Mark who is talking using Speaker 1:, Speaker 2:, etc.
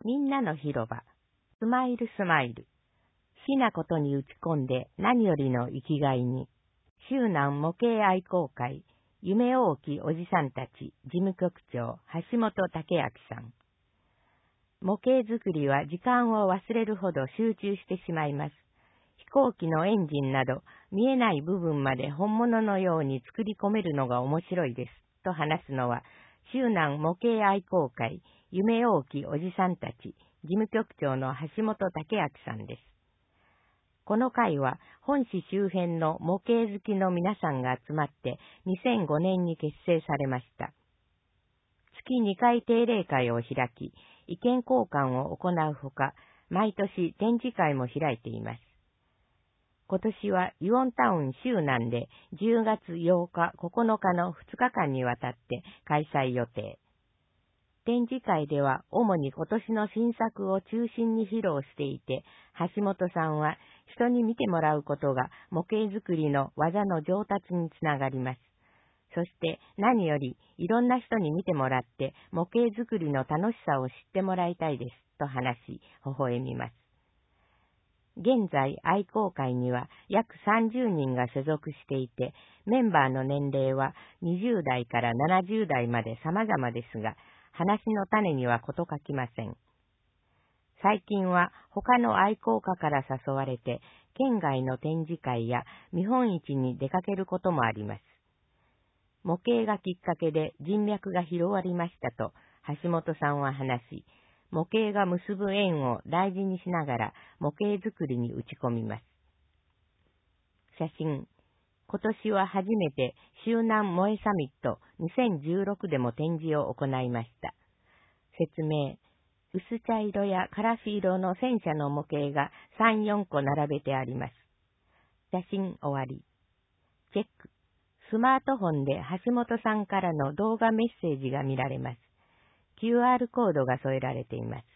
Speaker 1: みんなの広場、スマイルスマイル。好きなことに打ち込んで何よりの生きがいに。周南模型愛好会、夢大きおじさんたち、事務局長、橋本武明さん。模型作りは時間を忘れるほど集中してしまいます。飛行機のエンジンなど見えない部分まで本物のように作り込めるのが面白いです。と話すのは、周南模型愛好会、夢大きおじさんたち、事務局長の橋本武明さんです。この会は本市周辺の模型好きの皆さんが集まって2005年に結成されました。月2回定例会を開き、意見交換を行うほか、毎年展示会も開いています。今年はイオンタウン周南で10月8日、9日の2日間にわたって開催予定。展示会では主に今年の新作を中心に披露していて、橋本さんは人に見てもらうことが模型作りの技の上達につながります。そして何よりいろんな人に見てもらって模型作りの楽しさを知ってもらいたいですと話し、微笑みます。現在愛好会には約30人が所属していて、メンバーの年齢は20代から70代まで様々ですが、話の種には事欠きません。最近は他の愛好家から誘われて、県外の展示会や見本市に出かけることもあります。模型がきっかけで人脈が広がりましたと橋本さんは話し、模型が結ぶ縁を大事にしながら模型作りに打ち込みます。写真。今年は初めて周南萌えサミット2016でも展示を行いました。説明。薄茶色やカラフ色の戦車の模型が3、4個並べてあります。写真終わり。チェック。スマートフォンで橋本さんからの動画メッセージが見られます。QR コードが添えられています。